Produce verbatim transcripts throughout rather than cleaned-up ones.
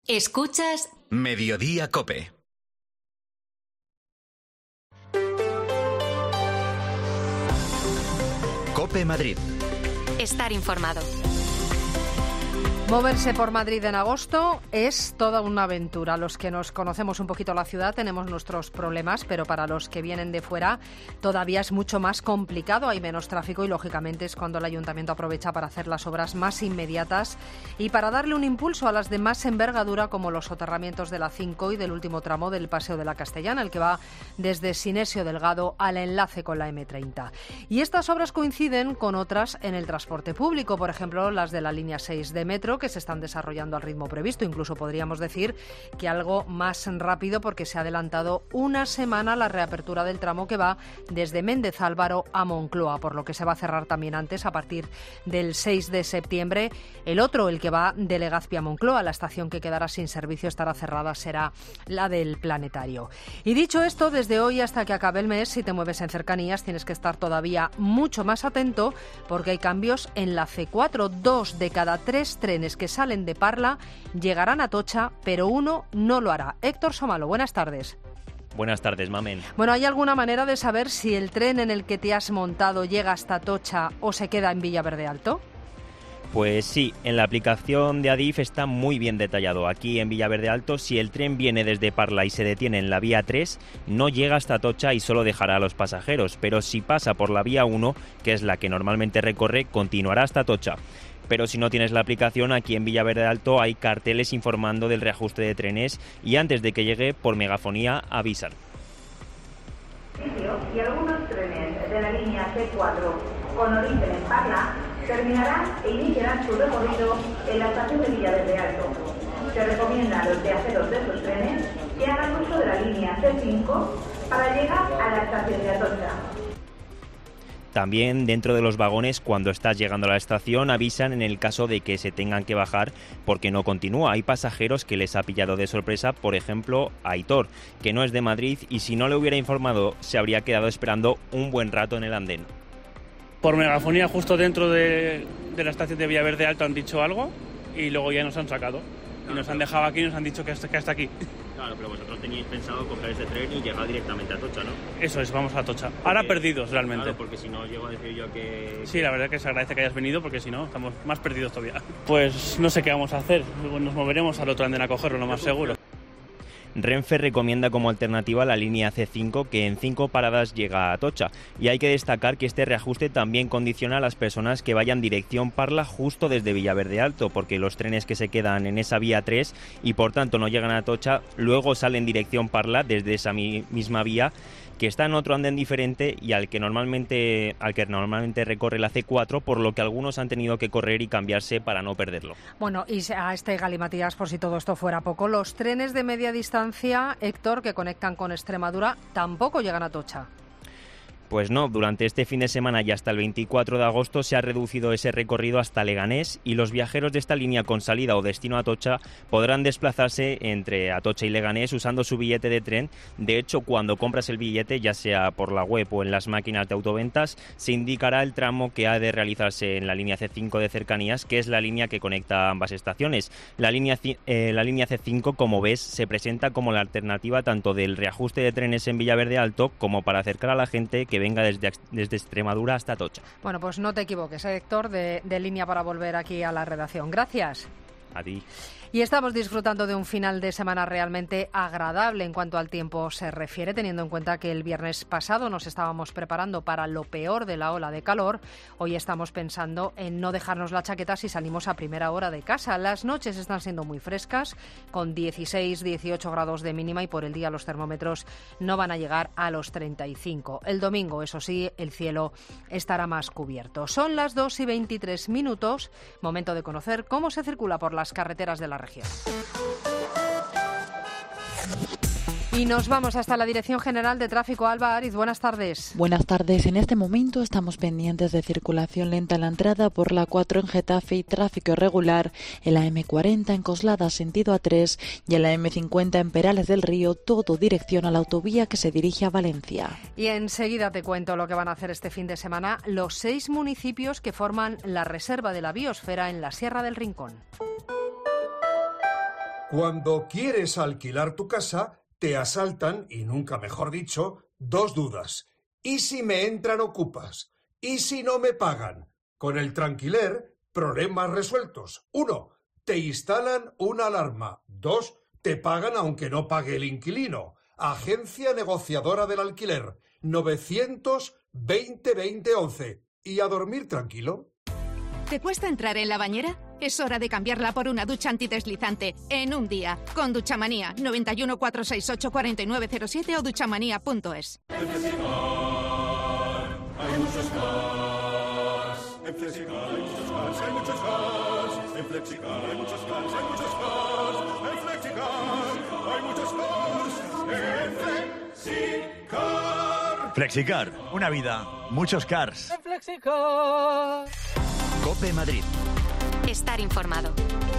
Escuchas Mediodía COPE. COPE Madrid. Estar informado. Moverse por Madrid en agosto es toda una aventura. Los que nos conocemos un poquito la ciudad tenemos nuestros problemas, pero para los que vienen de fuera todavía es mucho más complicado. Hay menos tráfico y, lógicamente, es cuando el Ayuntamiento aprovecha para hacer las obras más inmediatas y para darle un impulso a las de más envergadura, como los soterramientos de la cinco y del último tramo del Paseo de la Castellana, el que va desde Sinesio Delgado al enlace con la eme treinta. Y estas obras coinciden con otras en el transporte público, por ejemplo, las de la línea seis de metro, que se están desarrollando al ritmo previsto. Incluso podríamos decir que algo más rápido, porque se ha adelantado una semana la reapertura del tramo que va desde Méndez Álvaro a Moncloa, por lo que se va a cerrar también antes, a partir del seis de septiembre. El otro, el que va de Legazpi a Moncloa, la estación que quedará sin servicio, estará cerrada, será la del Planetario. Y dicho esto, desde hoy hasta que acabe el mes, si te mueves en cercanías, tienes que estar todavía mucho más atento, porque hay cambios en la ce cuatro. Dos de cada tres trenes que salen de Parla llegarán a Atocha, pero uno no lo hará. Héctor Somalo, buenas tardes. Buenas tardes, Mamen. Bueno, ¿hay alguna manera de saber si el tren en el que te has montado llega hasta Atocha o se queda en Villaverde Alto? Pues sí, en la aplicación de Adif está muy bien detallado. Aquí en Villaverde Alto, si el tren viene desde Parla y se detiene en la vía tres, no llega hasta Atocha y solo dejará a los pasajeros. Pero si pasa por la vía uno, que es la que normalmente recorre, continuará hasta Atocha. Pero si no tienes la aplicación, aquí en Villaverde Alto hay carteles informando del reajuste de trenes y antes de que llegue, por megafonía, avisan. Y algunos trenes de la línea ce cuatro con origen en Parla terminarán e iniciarán su recorrido en la estación de Villaverde Alto. Se recomienda a los viajeros de estos trenes que hagan uso de la línea ce cinco para llegar a la estación de Atocha. También dentro de los vagones, cuando estás llegando a la estación, avisan en el caso de que se tengan que bajar porque no continúa. Hay pasajeros que les ha pillado de sorpresa, por ejemplo, a Aitor, que no es de Madrid y si no le hubiera informado se habría quedado esperando un buen rato en el andén. Por megafonía, justo dentro de, de la estación de Villaverde Alto han dicho algo y luego ya nos han sacado. Y nos han dejado aquí y nos han dicho que hasta, que hasta aquí. Claro, pero vosotros teníais pensado coger este tren y llegar directamente a Atocha, ¿no? Eso es, vamos a Atocha. Ahora perdidos, realmente. Claro, porque si no llego a decir yo que... Sí, la verdad es que se agradece que hayas venido, porque si no, estamos más perdidos todavía. Pues no sé qué vamos a hacer. Nos moveremos al otro andén a cogerlo, lo más seguro. Renfe recomienda como alternativa la línea ce cinco, que en cinco paradas llega a Atocha. Y hay que destacar que este reajuste también condiciona a las personas que vayan dirección Parla justo desde Villaverde Alto, porque los trenes que se quedan en esa vía tres y por tanto no llegan a Atocha, luego salen dirección Parla desde esa mi- misma vía, que está en otro andén diferente y al que normalmente al que normalmente recorre la ce cuatro, por lo que algunos han tenido que correr y cambiarse para no perderlo. Bueno, y a este galimatías, por si todo esto fuera poco, los trenes de media distancia, Héctor, que conectan con Extremadura, tampoco llegan a Atocha. Pues no, durante este fin de semana y hasta el veinticuatro de agosto se ha reducido ese recorrido hasta Leganés y los viajeros de esta línea con salida o destino a Atocha podrán desplazarse entre Atocha y Leganés usando su billete de tren. De hecho, cuando compras el billete, ya sea por la web o en las máquinas de autoventas, se indicará el tramo que ha de realizarse en la línea ce cinco de cercanías, que es la línea que conecta ambas estaciones. La línea, eh, la línea ce cinco, como ves, se presenta como la alternativa tanto del reajuste de trenes en Villaverde Alto como para acercar a la gente que que venga desde, desde Extremadura hasta Atocha. Bueno, pues no te equivoques, ¿eh, Héctor, de, de línea para volver aquí a la redacción. Gracias. A ti. Y estamos disfrutando de un final de semana realmente agradable en cuanto al tiempo se refiere, teniendo en cuenta que el viernes pasado nos estábamos preparando para lo peor de la ola de calor. Hoy estamos pensando en no dejarnos la chaqueta si salimos a primera hora de casa. Las noches están siendo muy frescas, con dieciséis, dieciocho grados de mínima, y por el día los termómetros no van a llegar a los treinta y cinco. El domingo, eso sí, el cielo estará más cubierto. Son las dos y veintitrés minutos, momento de conocer cómo se circula por las carreteras de la región. Y nos vamos hasta la Dirección General de Tráfico. Alba Ariz, buenas tardes. Buenas tardes. En este momento estamos pendientes de circulación lenta en la entrada por la cuatro en Getafe y tráfico irregular en la eme cuarenta en Coslada sentido a tres y en la eme cincuenta en Perales del Río, todo dirección a la autovía que se dirige a Valencia. Y enseguida te cuento lo que van a hacer este fin de semana los seis municipios que forman la Reserva de la Biosfera en la Sierra del Rincón. Cuando quieres alquilar tu casa, te asaltan, y nunca mejor dicho, dos dudas. ¿Y si me entran ocupas? ¿Y si no me pagan? Con el Tranquiler, problemas resueltos. Uno, te instalan una alarma. Dos, te pagan aunque no pague el inquilino. Agencia negociadora del alquiler. novecientos veinte veinte once. ¿Y a dormir tranquilo? ¿Te cuesta entrar en la bañera? Es hora de cambiarla por una ducha antideslizante en un día. Con Duchamanía. noventa y uno, cuatrocientos sesenta y ocho, cuarenta y nueve cero siete o duchamanía punto es. En Flexicar hay muchos cars. En Flexicar hay muchos cars, hay muchos cars. En Flexicar hay muchos cars, hay muchos cars. En Flexicar hay muchos cars. En Flexicar. Flexicar, una vida, muchos cars. En Flexicar. COPE Madrid. Estar informado.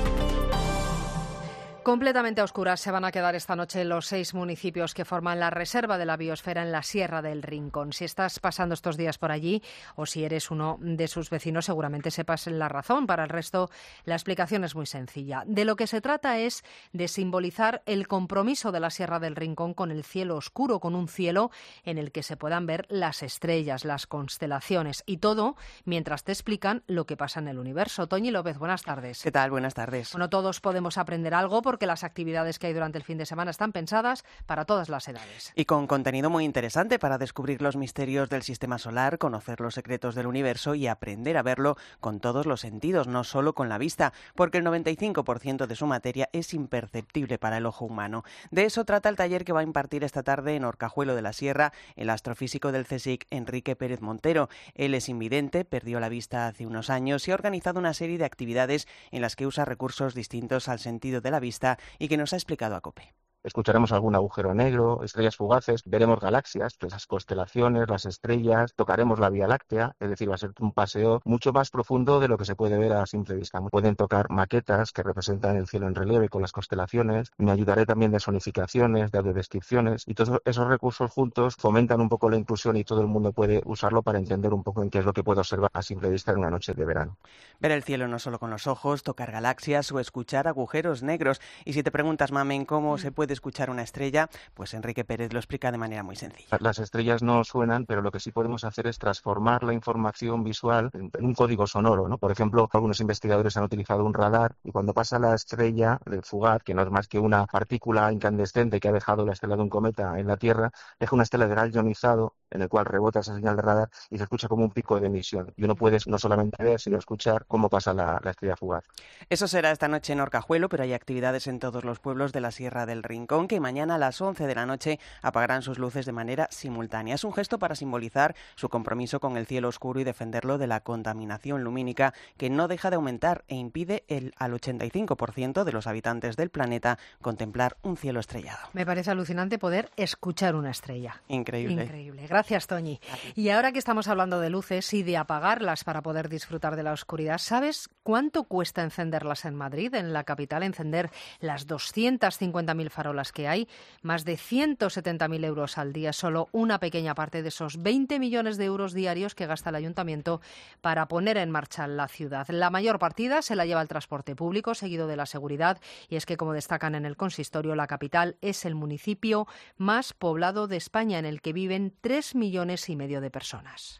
Completamente a oscuras se van a quedar esta noche los seis municipios que forman la reserva de la biosfera en la Sierra del Rincón. Si estás pasando estos días por allí o si eres uno de sus vecinos, seguramente sepas la razón. Para el resto, la explicación es muy sencilla. De lo que se trata es de simbolizar el compromiso de la Sierra del Rincón con el cielo oscuro, con un cielo en el que se puedan ver las estrellas, las constelaciones y todo mientras te explican lo que pasa en el universo. Toñi López, buenas tardes. ¿Qué tal? Buenas tardes. Bueno, todos podemos aprender algo porque las actividades que hay durante el fin de semana están pensadas para todas las edades. Y con contenido muy interesante para descubrir los misterios del sistema solar, conocer los secretos del universo y aprender a verlo con todos los sentidos, no solo con la vista, porque el noventa y cinco por ciento de su materia es imperceptible para el ojo humano. De eso trata el taller que va a impartir esta tarde en Orcajuelo de la Sierra el astrofísico del CSIC, Enrique Pérez Montero. Él es invidente, perdió la vista hace unos años y ha organizado una serie de actividades en las que usa recursos distintos al sentido de la vista y que nos ha explicado a COPE. Escucharemos algún agujero negro, estrellas fugaces, veremos galaxias, pues las constelaciones, las estrellas, tocaremos la Vía Láctea, es decir, va a ser un paseo mucho más profundo de lo que se puede ver a simple vista. Pueden tocar maquetas que representan el cielo en relieve con las constelaciones, me ayudaré también de sonificaciones, de audiodescripciones, y todos esos recursos juntos fomentan un poco la inclusión y todo el mundo puede usarlo para entender un poco en qué es lo que puede observar a simple vista en una noche de verano. Ver el cielo no solo con los ojos, tocar galaxias o escuchar agujeros negros. Y si te preguntas, Mamen, ¿cómo se puede escuchar una estrella? Pues Enrique Pérez lo explica de manera muy sencilla. Las estrellas no suenan, pero lo que sí podemos hacer es transformar la información visual en un código sonoro, ¿no? Por ejemplo, algunos investigadores han utilizado un radar y cuando pasa la estrella del fugaz, que no es más que una partícula incandescente que ha dejado la estela de un cometa en la Tierra, deja una estela de gal ionizado en el cual rebota esa señal de radar y se escucha como un pico de emisión. Y uno puede no solamente ver, sino escuchar cómo pasa la, la estrella fugaz. Eso será esta noche en Orcajuelo, pero hay actividades en todos los pueblos de la Sierra del Rincón que mañana a las once de la noche apagarán sus luces de manera simultánea. Es un gesto para simbolizar su compromiso con el cielo oscuro y defenderlo de la contaminación lumínica que no deja de aumentar e impide el, al ochenta y cinco por ciento de los habitantes del planeta contemplar un cielo estrellado. Me parece alucinante poder escuchar una estrella. Increíble. Increíble. Gracias, Toñi. Y ahora que estamos hablando de luces y de apagarlas para poder disfrutar de la oscuridad, ¿sabes cuánto cuesta encenderlas en Madrid, en la capital, encender las doscientas cincuenta mil farolas que hay? Más de ciento setenta mil euros al día, solo una pequeña parte de esos veinte millones de euros diarios que gasta el ayuntamiento para poner en marcha la ciudad. La mayor partida se la lleva el transporte público, seguido de la seguridad, y es que, como destacan en el consistorio, la capital es el municipio más poblado de España, en el que viven tres millones y medio de personas.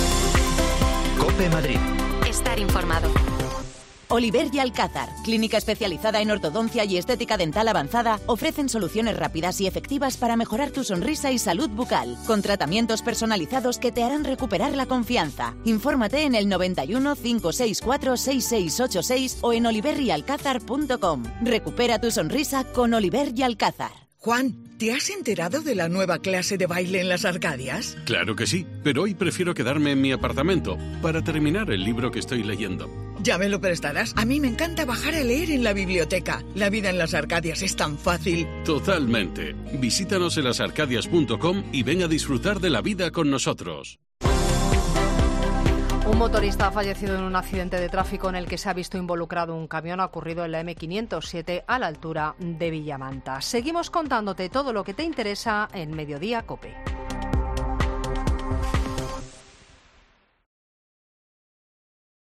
COPE Madrid. Estar informado. Oliver y Alcázar, clínica especializada en ortodoncia y estética dental avanzada, ofrecen soluciones rápidas y efectivas para mejorar tu sonrisa y salud bucal, con tratamientos personalizados que te harán recuperar la confianza. Infórmate en el noventa y uno, cinco seis cuatro, seis seis ocho seis o en oliver y alcázar punto com. Recupera tu sonrisa con Oliver y Alcázar. Juan, ¿te has enterado de la nueva clase de baile en las Arcadias? Claro que sí, pero hoy prefiero quedarme en mi apartamento para terminar el libro que estoy leyendo. Ya me lo prestarás. A mí me encanta bajar a leer en la biblioteca. La vida en las Arcadias es tan fácil. Totalmente. Visítanos en las arcadias punto com y ven a disfrutar de la vida con nosotros. Un motorista ha fallecido en un accidente de tráfico en el que se ha visto involucrado un camión. Ha ocurrido en la eme quinientos siete a la altura de Villamanta. Seguimos contándote todo lo que te interesa en Mediodía COPE.